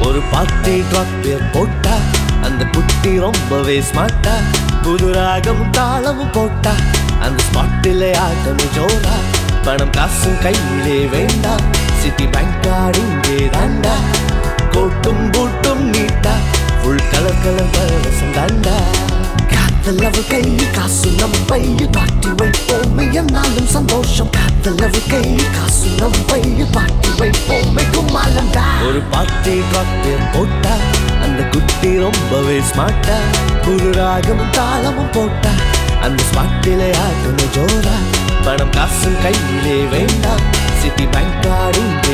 ஒரு party drop போட்டா அந்த குட்டி ரொம்பவே ஸ்மார்ட்டா புது ராகமும் தாளமும் போட்டா அந்த ஸ்பாட்டிலே ஆட்டமும் ஜோரா பணம் காசும் கையிலே வேண்டாம் சிட்டி பேங்க் கார்டு இங்கே தாண்டா கோட்டும் பூட்டும் நீட்டா ஃபுல் கலர் கலர் பரவசம் தாண்டா காதலவு கையில் காசு நம் பையில் பாட்டி வைப்போமே என்னாலும் சந்தோஷம் காதலவு கையில் காசு நம் பையில் பாட்டி வைப்போமே கும்மாலண்டா ஒரு பார்ட்டி ட்ராப் போட்டா அந்த குட்டி ரொம்பவே ஸ்மார்ட்டா புது ராகமும் தாளமும் போட்டா அந்த ஸ்பாட்டிலே ஆட்டணும் ஜோரா பணம் காசும் கையிலே வேண்டாம் சிட்டி பேங்க் கார்டு